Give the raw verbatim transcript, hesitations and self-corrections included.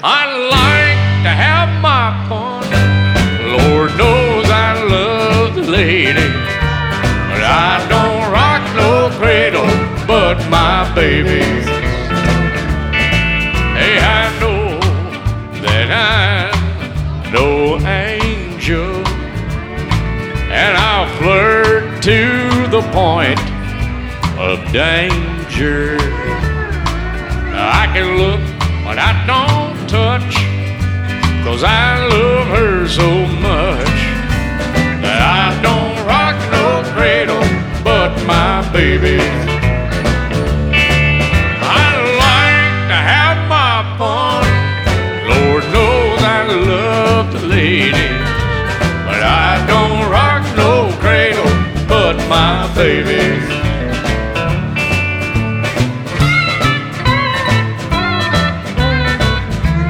I like to have my fun. Lord knows I love the lady, but I don't rock no cradle but my baby. Hey, I know that I'm no angel, and I'll flirt to the point of danger. I can look, but I don't touch, 'cause I love her so much that I don't rock no cradle but my baby. I like to have my fun. Lord knows I love the ladies, but I don't rock no cradle but my baby.